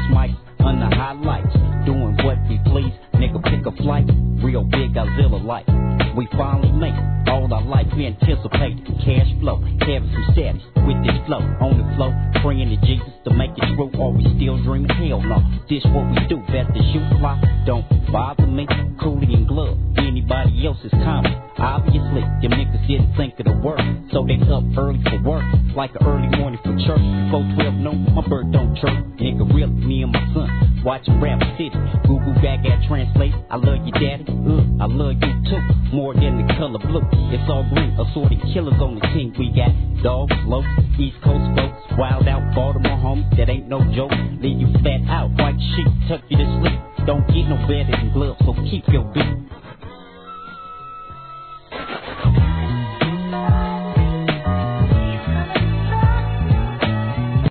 mics under highlights. Doing what we please, nigga pick a flight. Real big Godzilla like. We finally make all our life we anticipate. Cash flow, having some status with this flow. On the flow, praying to Jesus to make it true. Or we still dreaming? Hell no. This what we do. Best to shoot fly. Don't bother me. Coolie and glove. Anybody else is common. Obviously, them niggas didn't think of the work. So they up early for work. Like an early morning for church. Before 12 noon, my bird don't chirp. Nigga real, me and my son. Watching Rap City. Google back at translate. I love you, daddy. I love you too. More than the color blue. It's all green. Assorted killers on the team. We got dogs, lopes, East Coast folks. Wild out Baltimore homies. That ain't no joke. Leave you flat out. White sheep. Tuck you to sleep. Don't get no better than gloves. So keep your beat.